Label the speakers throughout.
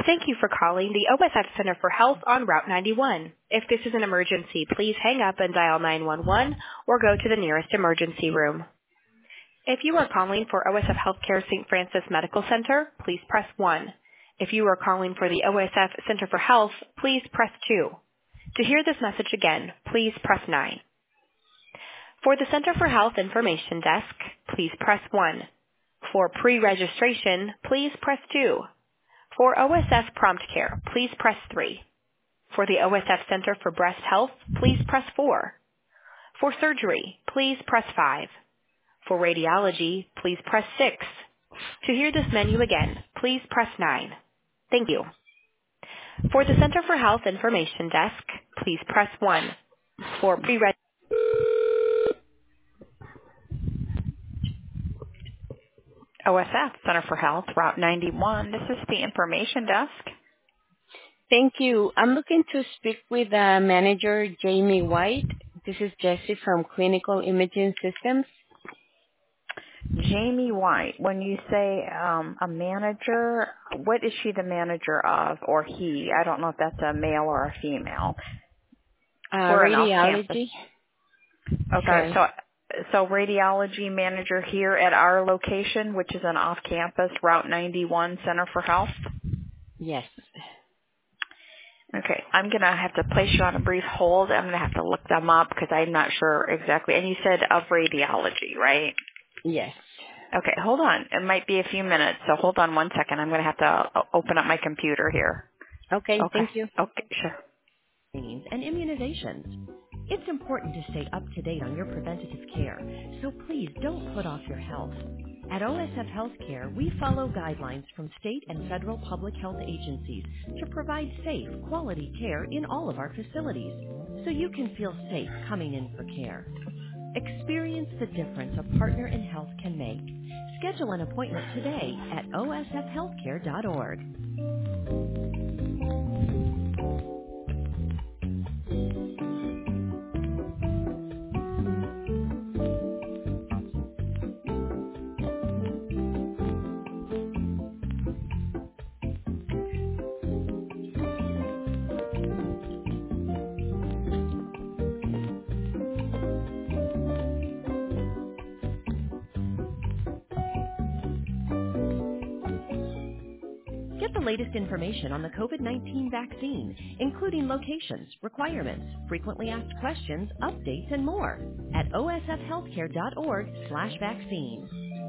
Speaker 1: Thank you for calling the OSF Center for Health on Route 91. If this is an emergency, please hang up and dial 911 or go to the nearest emergency room. If you are calling for OSF Healthcare St. Francis Medical Center, please press 1. If you are calling for the OSF Center for Health, please press 2. To hear this message again, please press 9. For the Center for Health Information Desk, please press 1. For pre-registration, please press 2. For OSF Prompt Care, please press 3. For the OSF Center for Breast Health, please press 4. For surgery, please press 5. For radiology, please press 6. To hear this menu again, please press 9. Thank you. For the Center for Health Information Desk, please press 1. For pre-registration, OSF Center for Health, Route 91. This is the information desk.
Speaker 2: Thank you. I'm looking to speak with Manager Jamie White. This is Jessie from Clinical Imaging Systems.
Speaker 1: Jamie White, when you say a manager, what is she the manager of, or he? I don't know if that's a male or a female.
Speaker 2: Radiology.
Speaker 1: Okay, so radiology manager here at our location, which is an off-campus Route 91 Center for Health?
Speaker 2: Yes.
Speaker 1: Okay, I'm going to have to place you on a brief hold. I'm going to have to look them up because I'm not sure exactly. And you said of radiology, right?
Speaker 2: Yes.
Speaker 1: Okay, hold on. It might be a few minutes, so hold on one second. I'm going to have to open up my computer here.
Speaker 2: Okay. Thank you.
Speaker 1: Okay, sure.
Speaker 3: And immunizations. It's important to stay up to date on your preventative care, so please don't put off your health. At OSF Healthcare, we follow guidelines from state and federal public health agencies to provide safe, quality care in all of our facilities, so you can feel safe coming in for care. Experience the difference a partner in health can make. Schedule an appointment today at osfhealthcare.org. Get the latest information on the COVID-19 vaccine, including locations, requirements, frequently asked questions, updates, and more at osfhealthcare.org/vaccine.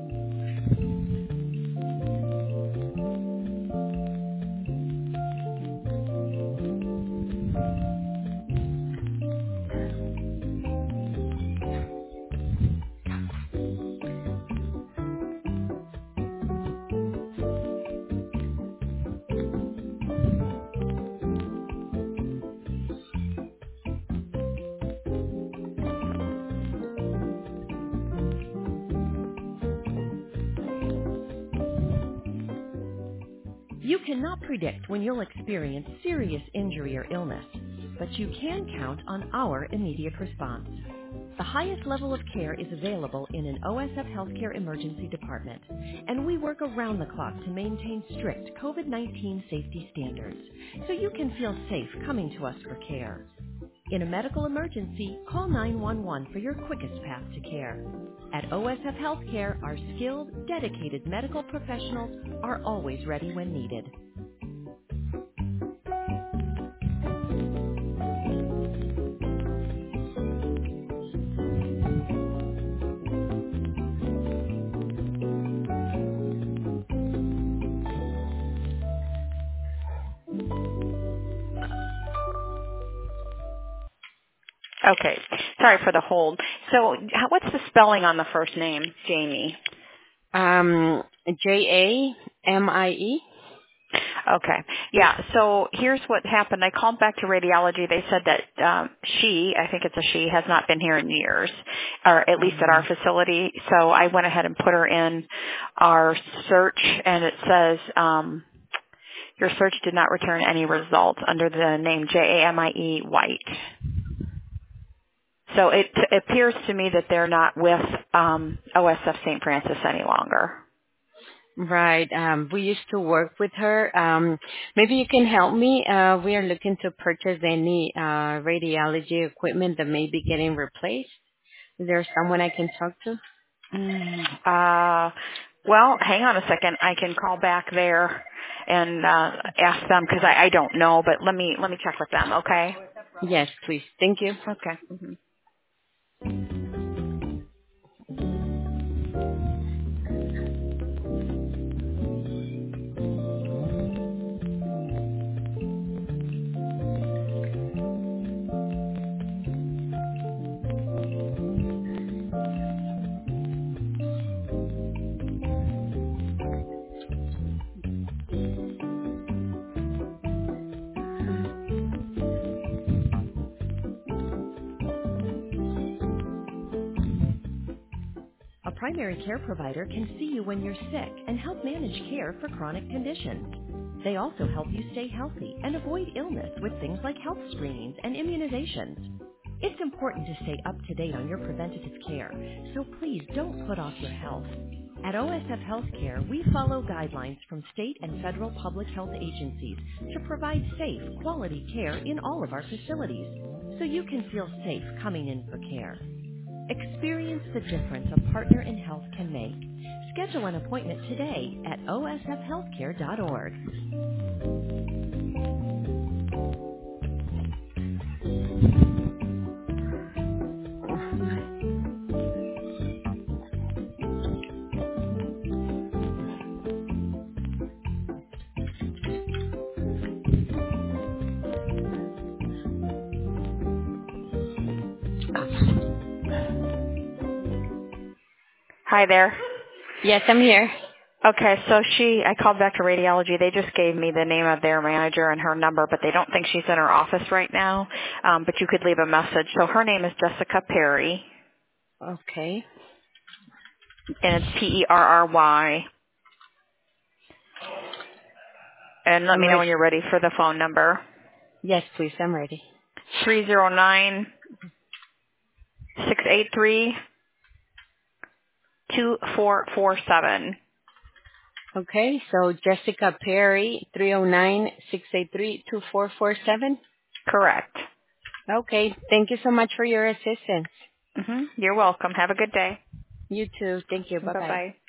Speaker 3: You cannot predict when you'll experience serious injury or illness, but you can count on our immediate response. The highest level of care is available in an OSF Healthcare Emergency Department, and we work around the clock to maintain strict COVID-19 safety standards, so you can feel safe coming to us for care. In a medical emergency, call 911 for your quickest path to care. At OSF Healthcare, our skilled, dedicated medical professionals are always ready when needed.
Speaker 1: Okay, sorry for the hold. So what's the spelling on the first name, Jamie?
Speaker 2: Jamie.
Speaker 1: Okay. Yeah, so here's what happened. I called back to radiology. They said that I think it's a she, has not been here in years, or at least at our facility. So I went ahead and put her in our search, and it says your search did not return any results under the name Jamie White. So it appears to me that they're not with OSF St. Francis any longer.
Speaker 2: Right. We used to work with her. Maybe you can help me. We are looking to purchase any radiology equipment that may be getting replaced. Is there someone I can talk to?
Speaker 4: Well, hang on a second. I can call back there and ask them because I don't know, but let me check with them, okay?
Speaker 2: Yes, please. Thank you.
Speaker 4: Okay. Hmm.
Speaker 3: A primary care provider can see you when you're sick and help manage care for chronic conditions. They also help you stay healthy and avoid illness with things like health screenings and immunizations. It's important to stay up to date on your preventative care, so please don't put off your health. At OSF Healthcare, we follow guidelines from state and federal public health agencies to provide safe, quality care in all of our facilities, so you can feel safe coming in for care. Experience the difference a partner in health can make. Schedule an appointment today at osfhealthcare.org.
Speaker 4: Hi there.
Speaker 2: Yes, I'm here.
Speaker 4: Okay, so I called back to radiology. They just gave me the name of their manager and her number, but they don't think she's in her office right now. But you could leave a message. So her name is Jessica Perry,
Speaker 2: Okay.
Speaker 4: and it's Perry. And let
Speaker 2: I'm
Speaker 4: me know
Speaker 2: ready.
Speaker 4: when you're ready for the phone number.
Speaker 2: Yes, please. I'm ready.
Speaker 4: 309-683-2447.
Speaker 2: Okay, so Jessica Perry, 309-683-2447.
Speaker 4: Correct.
Speaker 2: Okay, thank you so much for your assistance.
Speaker 4: You're welcome. Have a good day.
Speaker 2: You too. Thank you. Bye-bye.
Speaker 4: Bye-bye.